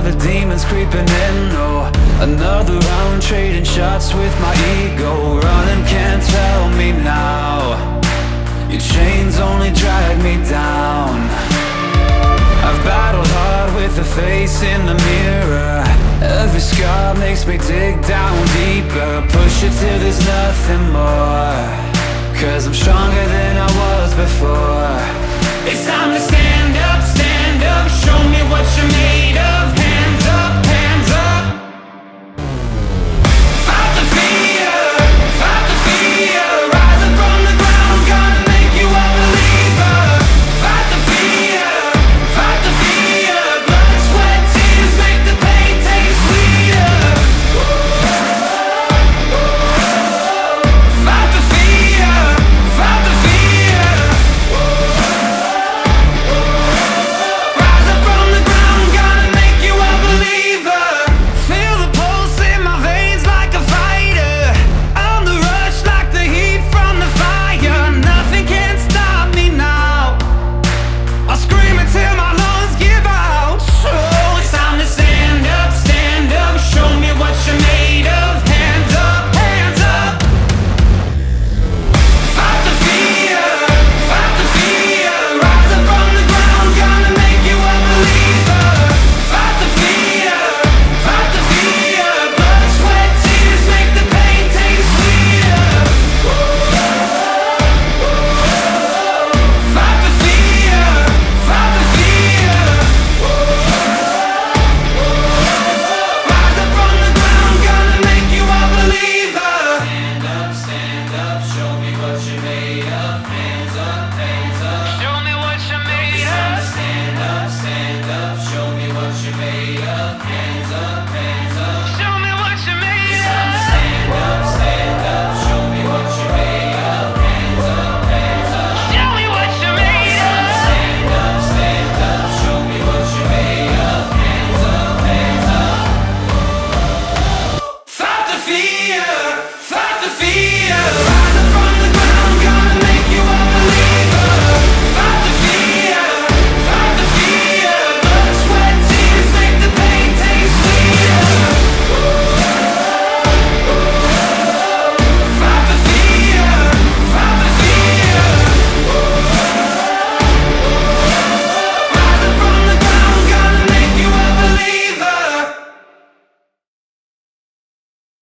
the demons creeping in. Oh, another round trading shots with my ego. Running can't tell me now. Your chains only drag me down. I've battled hard with the face in the mirror. Every scar makes me dig down deeper. Push it till there's nothing more, 'cause I'm stronger than I was before. It's time to stand up, show me what you're made of.